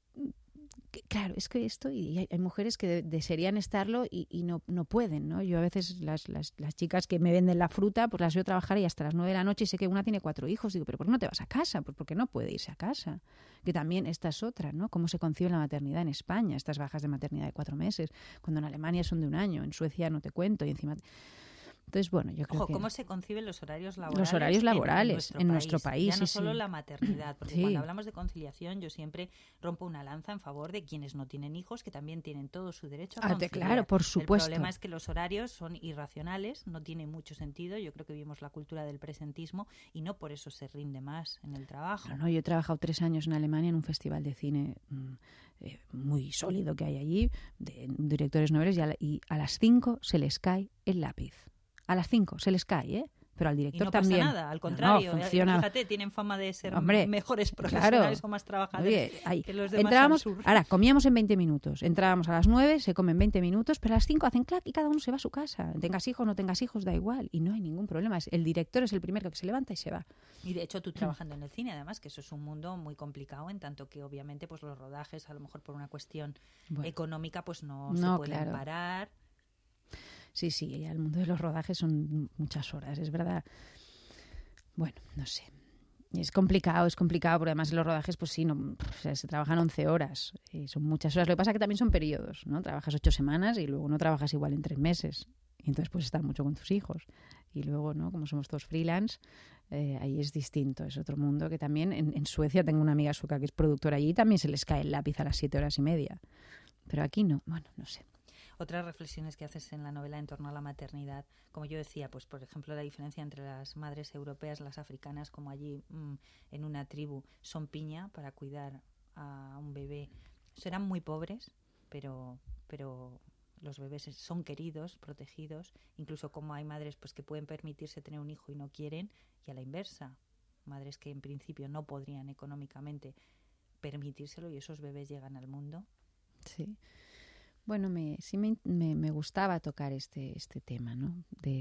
claro, es que esto, y hay mujeres que desearían estarlo y no pueden, ¿no? Yo a veces las chicas que me venden la fruta, pues las veo trabajar y hasta las 9 de la noche y sé que una tiene 4 hijos. Digo, ¿pero por qué no te vas a casa? Pues porque no puede irse a casa. Que también esta es otra, ¿no? Cómo se concibe la maternidad en España, estas bajas de maternidad de 4 meses, cuando en Alemania son de 1 año, en Suecia no te cuento, y encima... Entonces, bueno, yo creo que... ¿Cómo se conciben los horarios laborales? Los horarios laborales en nuestro país. Ya no solo la maternidad, porque sí. Cuando hablamos de conciliación yo siempre rompo una lanza en favor de quienes no tienen hijos, que también tienen todo su derecho a conciliar. Claro, por supuesto. El problema es que los horarios son irracionales, no tiene mucho sentido. Yo creo que vivimos la cultura del presentismo y no por eso se rinde más en el trabajo. No, yo he trabajado 3 años en Alemania en un festival de cine muy sólido que hay allí, de directores noveles, y a las 5 se les cae el lápiz. A las 5 se les cae, ¿eh? Pero al director y no también. Pasa nada, al contrario. No, funciona. Fíjate, tienen fama de ser mejores profesionales, o más trabajadores que los demás. Entrábamos, ahora, comíamos en 20 minutos. Entrábamos a las 9, se comen 20 minutos, pero a las 5 hacen clac y cada uno se va a su casa. Tengas hijos, no tengas hijos, da igual. Y no hay ningún problema. El director es el primero que se levanta y se va. Y de hecho tú trabajando en el cine, además, que eso es un mundo muy complicado, en tanto que obviamente pues los rodajes, a lo mejor por una cuestión económica, pues no se pueden parar. Sí, el mundo de los rodajes son muchas horas, es verdad. Bueno, no sé. Es complicado porque además en los rodajes, pues sí, se trabajan 11 horas. Son muchas horas. Lo que pasa es que también son periodos, ¿no? Trabajas 8 semanas y luego no trabajas igual en 3 meses. Y entonces puedes estar mucho con tus hijos. Y luego, ¿no? Como somos todos freelance, ahí es distinto. Es otro mundo que también en Suecia tengo una amiga sueca que es productora allí y también se les cae el lápiz a las 7 horas y media. Pero aquí no. Bueno, no sé. Otras reflexiones que haces en la novela en torno a la maternidad, como yo decía, pues por ejemplo la diferencia entre las madres europeas, las africanas, como allí en una tribu son piña para cuidar a un bebé. Serán muy pobres, pero los bebés son queridos, protegidos, incluso como hay madres pues que pueden permitirse tener un hijo y no quieren, y a la inversa, madres que en principio no podrían económicamente permitírselo y esos bebés llegan al mundo. Sí. Bueno, sí me gustaba tocar este tema, ¿no?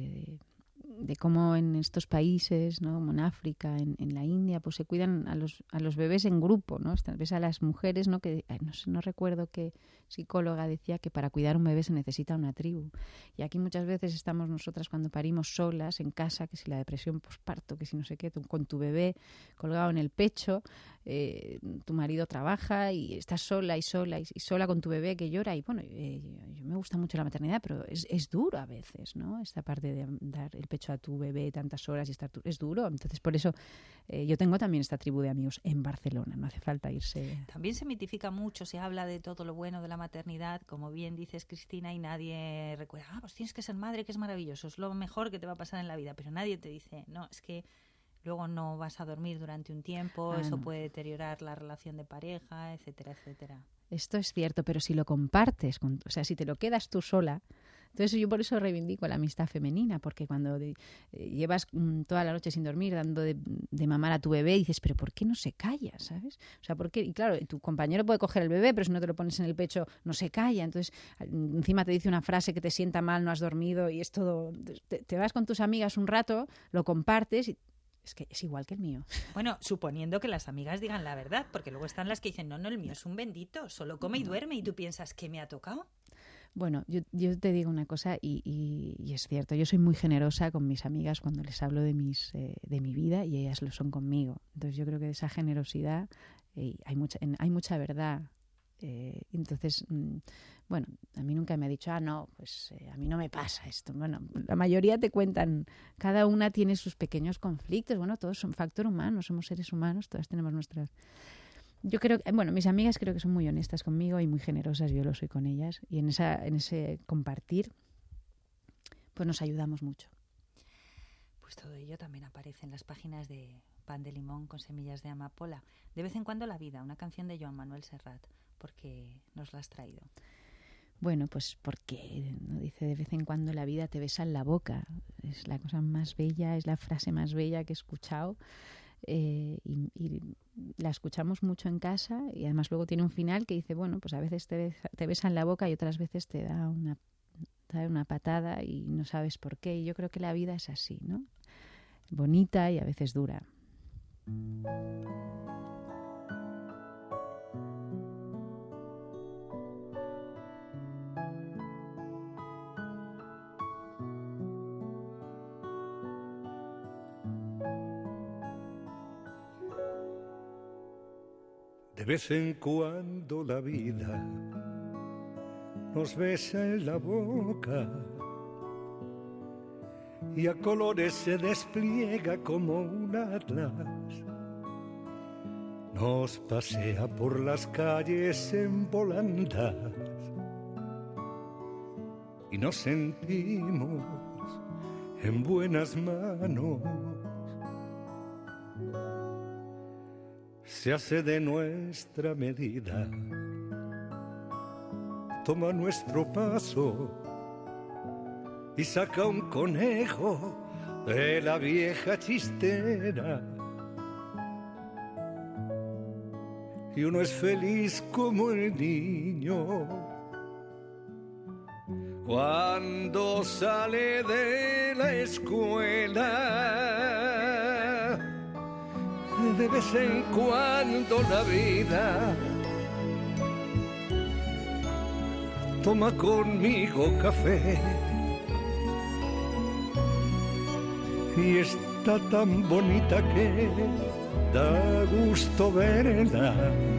De cómo en estos países, ¿no? Como en África, en la India, pues se cuidan a los bebés en grupo, ¿no? Ves a las mujeres, ¿no? Que no recuerdo qué psicóloga decía que para cuidar un bebé se necesita una tribu. Y aquí muchas veces estamos nosotras cuando parimos solas en casa, que si la depresión postparto, que si no sé qué, con tu bebé colgado en el pecho, tu marido trabaja y estás sola con tu bebé que llora. Y bueno, yo me gusta mucho la maternidad, pero es duro a veces, ¿no? Esta parte de dar el pecho a tu bebé tantas horas y es duro. Entonces, por eso yo tengo también esta tribu de amigos en Barcelona. No hace falta irse. También se mitifica mucho, se habla de todo lo bueno de la maternidad, como bien dices, Cristina, y nadie recuerda, pues tienes que ser madre, que es maravilloso, es lo mejor que te va a pasar en la vida, pero nadie te dice, no, es que luego no vas a dormir durante un tiempo, eso puede deteriorar la relación de pareja, etcétera, etcétera. Esto es cierto, pero si lo compartes, o sea, si te lo quedas tú sola, entonces yo por eso reivindico la amistad femenina, porque cuando llevas toda la noche sin dormir dando de mamar a tu bebé, dices, pero ¿por qué no se calla? ¿Sabes? O sea, ¿por qué? Y claro, tu compañero puede coger el bebé, pero si no te lo pones en el pecho, no se calla. Entonces, encima te dice una frase que te sienta mal, no has dormido y es todo... Te vas con tus amigas un rato, lo compartes y es que es igual que el mío. Bueno, suponiendo que las amigas digan la verdad, porque luego están las que dicen, no, el mío es un bendito, solo come y duerme, y tú piensas, ¿qué me ha tocado? Bueno, yo te digo una cosa y es cierto, yo soy muy generosa con mis amigas cuando les hablo de mi vida y ellas lo son conmigo. Entonces yo creo que de esa generosidad hay mucha verdad. Entonces, bueno, a mí nunca me ha dicho, no, pues a mí no me pasa esto. Bueno, la mayoría te cuentan, cada una tiene sus pequeños conflictos. Bueno, todos son factor humano, somos seres humanos, todas tenemos nuestras... Yo creo que, bueno, mis amigas creo que son muy honestas conmigo y muy generosas, yo lo soy con ellas. Y en ese compartir, pues nos ayudamos mucho. Pues todo ello también aparece en las páginas de Pan de Limón con semillas de amapola. De vez en cuando La vida, una canción de Joan Manuel Serrat. ¿Por qué nos la has traído? Bueno, pues porque, ¿no? Dice, de vez en cuando la vida te besa en la boca. Es la cosa más bella, es la frase más bella que he escuchado. Y la escuchamos mucho en casa y además luego tiene un final que dice, bueno, pues a veces te besa en la boca y otras veces te da una patada y no sabes por qué. Y yo creo que la vida es así, ¿no? Bonita y a veces dura. De vez en cuando la vida nos besa en la boca y a colores se despliega como un atlas. Nos pasea por las calles en volandas y nos sentimos en buenas manos. Se hace de nuestra medida, toma nuestro paso y saca un conejo de la vieja chistera. Y uno es feliz como el niño cuando sale de la escuela. De vez en cuando la vida toma conmigo café y está tan bonita que da gusto verla.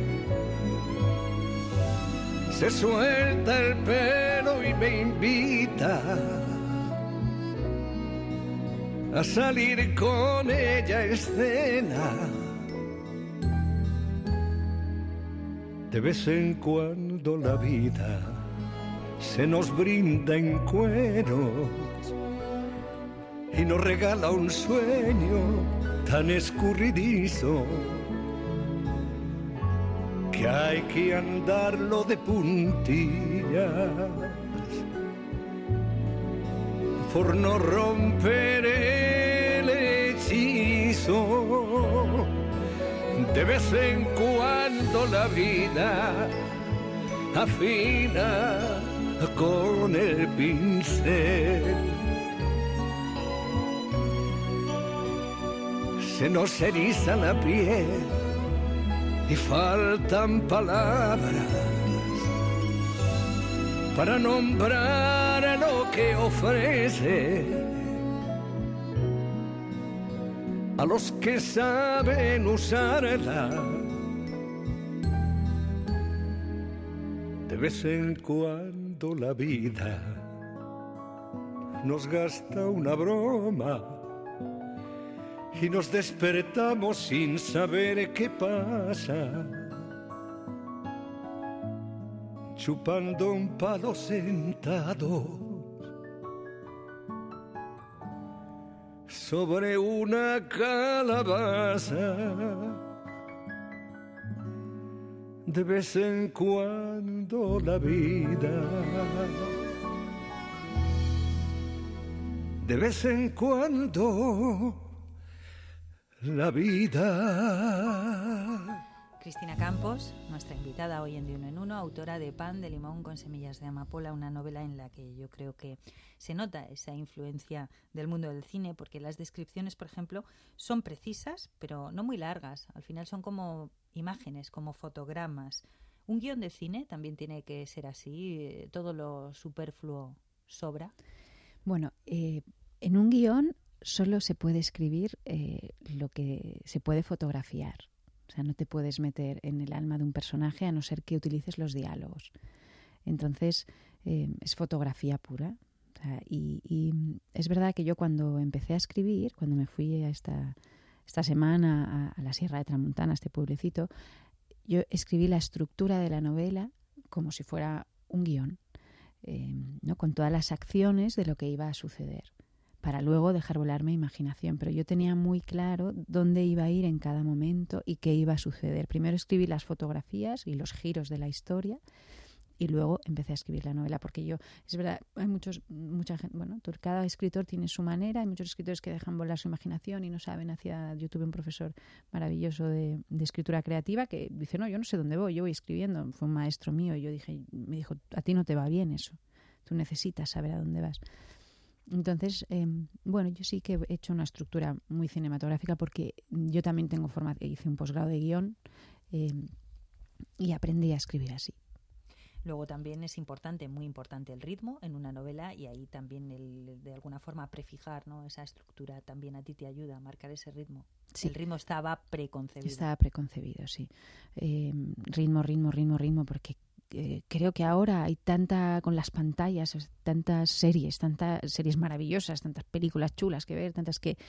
Se suelta el pelo y me invita a salir con ella a escena. De vez en cuando la vida se nos brinda en cueros y nos regala un sueño tan escurridizo que hay que andarlo de puntillas por no romper el hechizo. De vez en cuando la vida afina con el pincel. Se nos eriza la piel y faltan palabras para nombrar lo que ofrece a los que saben usarla. De vez en cuando la vida nos gasta una broma y nos despertamos sin saber qué pasa, chupando un palo sentados sobre una calabaza. De vez en cuando la vida, de vez en cuando la vida. Cristina Campos, nuestra invitada hoy en De Uno en Uno, autora de Pan de limón con semillas de amapola, una novela en la que yo creo que se nota esa influencia del mundo del cine, porque las descripciones, por ejemplo, son precisas, pero no muy largas. Al final son como imágenes, como fotogramas. Un guión de cine también tiene que ser así, todo lo superfluo sobra. Bueno, en un guión solo se puede escribir lo que se puede fotografiar. O sea, no te puedes meter en el alma de un personaje a no ser que utilices los diálogos. Entonces, es fotografía pura. O sea, y es verdad que yo cuando empecé a escribir, cuando me fui a esta semana a la Sierra de Tramuntana, a este pueblecito, yo escribí la estructura de la novela como si fuera un guión, ¿no? Con todas las acciones de lo que iba a suceder, para luego dejar volar mi imaginación. Pero yo tenía muy claro dónde iba a ir en cada momento y qué iba a suceder. Primero escribí las fotografías y los giros de la historia y luego empecé a escribir la novela, porque yo, es verdad, hay mucha gente, bueno, cada escritor tiene su manera, hay muchos escritores que dejan volar su imaginación y no saben yo tuve un profesor maravilloso de escritura creativa que dice, no, yo no sé dónde voy, yo voy escribiendo, fue un maestro mío y me dijo, a ti no te va bien eso, tú necesitas saber a dónde vas. Entonces, bueno, yo sí que he hecho una estructura muy cinematográfica porque yo también hice un posgrado de guión y aprendí a escribir así. Luego también es importante, muy importante, el ritmo en una novela, y ahí también de alguna forma prefijar, ¿no? Esa estructura también a ti te ayuda a marcar ese ritmo. Sí. El ritmo estaba preconcebido. Estaba preconcebido, sí. Ritmo, porque creo que ahora hay con las pantallas, tantas series maravillosas, tantas películas chulas que ver, tantas que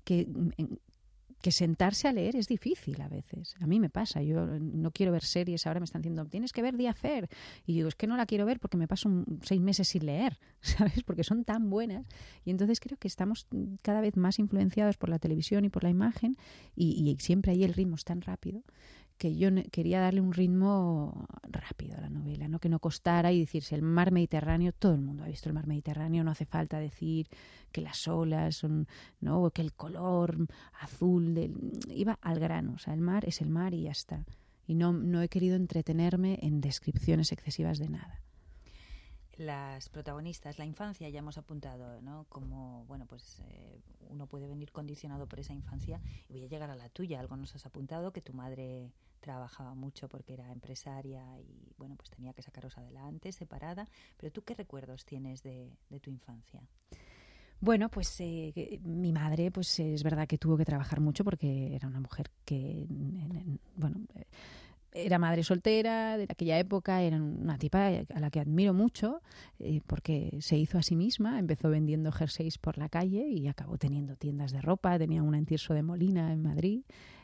sentarse a leer es difícil a veces. A mí me pasa, yo no quiero ver series, ahora me están diciendo, tienes que ver The Affair. Y digo, es que no la quiero ver porque me paso 6 meses sin leer, ¿sabes? Porque son tan buenas. Y entonces creo que estamos cada vez más influenciados por la televisión y por la imagen y siempre ahí el ritmo es tan rápido que yo quería darle un ritmo rápido a la novela, ¿no? Que no costara y decirse el mar Mediterráneo, todo el mundo ha visto el mar Mediterráneo, no hace falta decir que las olas son, ¿no? O que el color azul iba al grano, o sea, el mar es el mar y ya está. Y no he querido entretenerme en descripciones excesivas de nada. Las protagonistas, la infancia ya hemos apuntado, ¿no? Como, bueno, pues uno puede venir condicionado por esa infancia. Y voy a llegar a la tuya. Algo nos has apuntado, que tu madre trabajaba mucho porque era empresaria y, bueno, pues tenía que sacaros adelante, separada. Pero ¿tú qué recuerdos tienes de tu infancia? Bueno, pues mi madre, pues es verdad que tuvo que trabajar mucho porque era una mujer que, era madre soltera de aquella época, era una tipa a la que admiro mucho porque se hizo a sí misma, empezó vendiendo jerseys por la calle y acabó teniendo tiendas de ropa, tenía una en Tirso de Molina en Madrid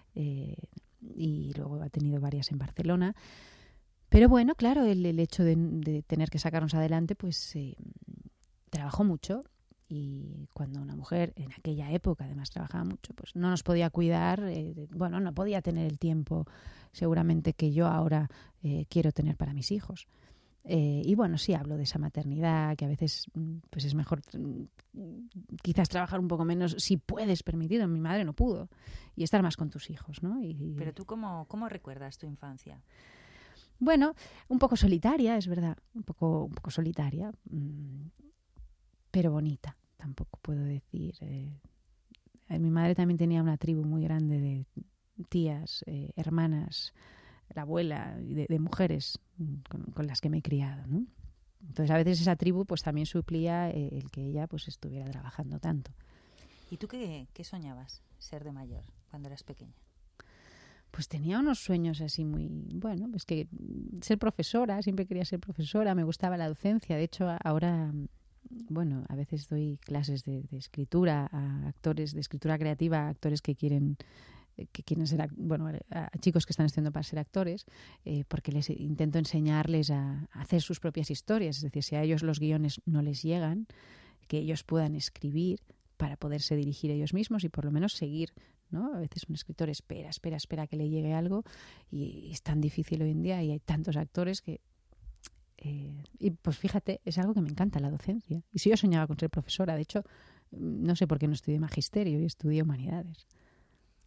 y luego ha tenido varias en Barcelona. Pero bueno, claro, el hecho de tener que sacarnos adelante, pues trabajó mucho. Y cuando una mujer en aquella época además trabajaba mucho, pues no nos podía cuidar, no podía tener el tiempo seguramente que yo ahora quiero tener para mis hijos. Y bueno, sí hablo de esa maternidad, que a veces pues es mejor quizás trabajar un poco menos si puedes permitirlo. Mi madre no pudo, y estar más con tus hijos, ¿no? Pero tú, ¿cómo recuerdas tu infancia? Bueno, un poco solitaria, es verdad, un poco solitaria, pero bonita, tampoco puedo decir. Mi madre también tenía una tribu muy grande de tías, hermanas, la abuela, de mujeres con las que me he criado, ¿no? Entonces a veces esa tribu pues también suplía el que ella pues estuviera trabajando tanto. ¿Y tú qué soñabas ser de mayor cuando eras pequeña? Pues tenía unos sueños así muy... Bueno, es que ser profesora, siempre quería ser profesora, me gustaba la docencia. De hecho, ahora... Bueno, a veces doy clases de escritura a actores, de escritura creativa, a actores que quieren ser, a chicos que están estudiando para ser actores, porque les intento enseñarles a hacer sus propias historias. Es decir, si a ellos los guiones no les llegan, que ellos puedan escribir para poderse dirigir ellos mismos y por lo menos seguir, ¿no? A veces un escritor espera que le llegue algo y es tan difícil hoy en día y hay tantos actores que... y pues fíjate, es algo que me encanta, la docencia. Y sí, yo soñaba con ser profesora. De hecho, no sé por qué no estudié magisterio y estudié humanidades.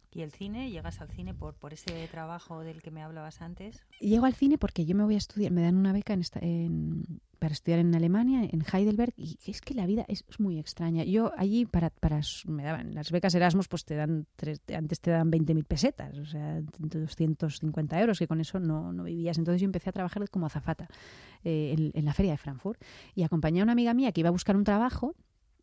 ¿Y el cine? ¿Llegas al cine por ese trabajo del que me hablabas antes? Llego al cine porque yo me voy a estudiar, me dan una beca para estudiar en Alemania, en Heidelberg, y es que la vida es muy extraña. Yo allí, me daban las becas Erasmus, pues antes te dan 20.000 pesetas, o sea, 250 euros, que con eso no vivías. Entonces yo empecé a trabajar como azafata en la feria de Frankfurt, y acompañé a una amiga mía que iba a buscar un trabajo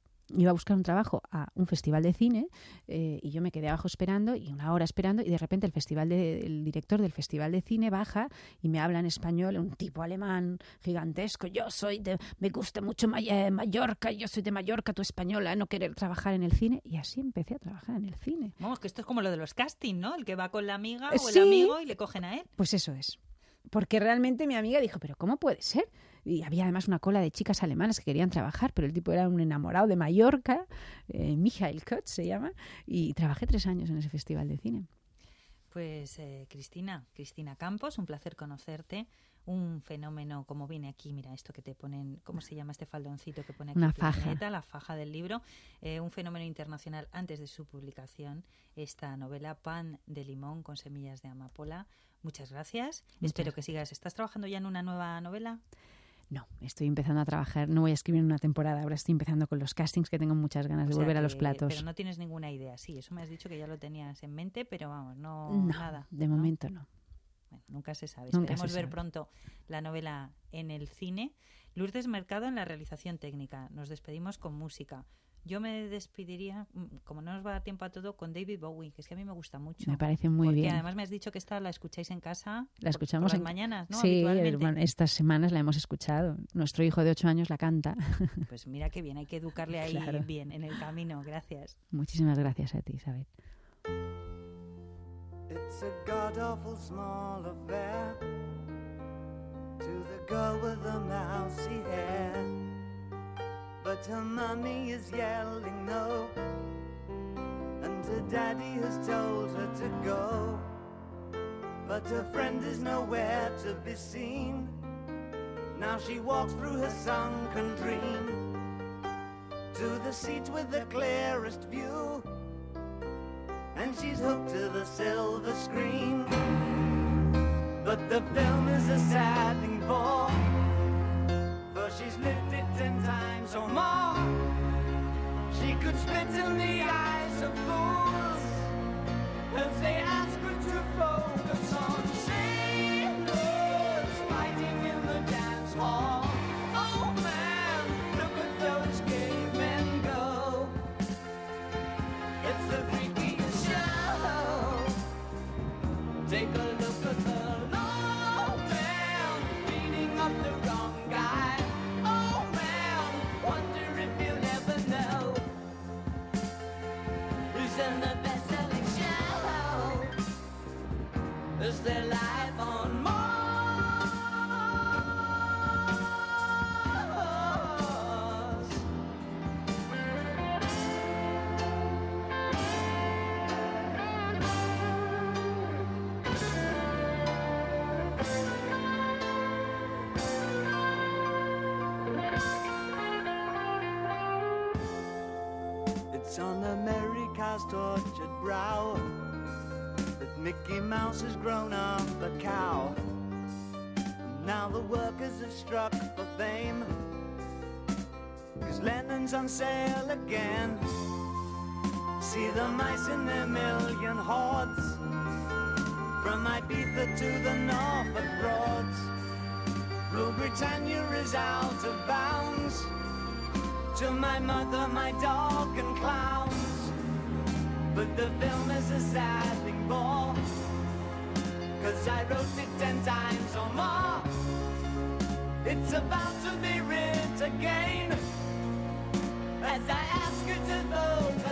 a un festival de cine, y yo me quedé abajo esperando, y una hora esperando, y de repente el director del festival de cine baja y me habla en español, un tipo alemán gigantesco. Me gusta mucho Mallorca, yo soy de Mallorca, tú española, no querer trabajar en el cine. Y así empecé a trabajar en el cine. Vamos, que esto es como lo de los castings, ¿no? El que va con la amiga o Sí. el amigo y le cogen a él. Pues eso es. Porque realmente mi amiga dijo, ¿pero cómo puede ser? Y había además una cola de chicas alemanas que querían trabajar, pero el tipo era un enamorado de Mallorca, Michael Kotz se llama, y trabajé 3 años en ese festival de cine. Pues Cristina Campos, un placer conocerte. Un fenómeno, como viene aquí, mira esto que te ponen, ¿cómo se llama este faldoncito que pone aquí? Una faja. Planeta, la faja del libro. Un fenómeno internacional antes de su publicación, esta novela Pan de limón con semillas de amapola. Muchas gracias. Espero que sigas. ¿Estás trabajando ya en una nueva novela? No, estoy empezando a trabajar, no voy a escribir en una temporada, ahora estoy empezando con los castings, que tengo muchas ganas de volver a los platos. Pero no tienes ninguna idea, sí, eso me has dicho que ya lo tenías en mente, pero vamos, no nada. De momento no. Bueno, nunca se sabe. Esperemos ver pronto la novela en el cine. Lourdes Mercado en la realización técnica. Nos despedimos con música. Yo me despediría, como no nos va a dar tiempo a todo, con David Bowie, que es que a mí me gusta mucho. Me parece muy bien. Porque además me has dicho que esta la escucháis en casa. La escuchamos por las mañanas, ¿no? Sí, habitualmente. Estas semanas la hemos escuchado. Nuestro hijo de 8 años la canta. Pues mira qué bien, hay que educarle ahí Claro. bien en el camino. Gracias. Muchísimas gracias a ti, Isabel. It's a god-awful small affair to the girl with the mousy hair, but her mommy is yelling no, and her daddy has told her to go, but her friend is nowhere to be seen. Now she walks through her sunken dream to the seat with the clearest view, and she's hooked to the silver screen. But the film is a sad thing for she's lived it 10 times or more. She could spit in the eyes of fools as they ask her to focus on sailors fighting in the dance hall. Oh man, look at those cavemen go. It's the freakiest show. Take a look at the low man beating up the wrong guy. And the best-selling show is their life on Mars. It's on America's tortured brow that Mickey Mouse has grown up a cow. And now the workers have struck for fame, 'cause Lennon's on sale again. See the mice in their million hordes, from Ibiza to the Norfolk Broads. Rule Britannia is out of bounds. To my mother, my dog and clowns. But the film is a sad thing more, 'cause I wrote it 10 times or more. It's about to be writ again, as I ask her to vote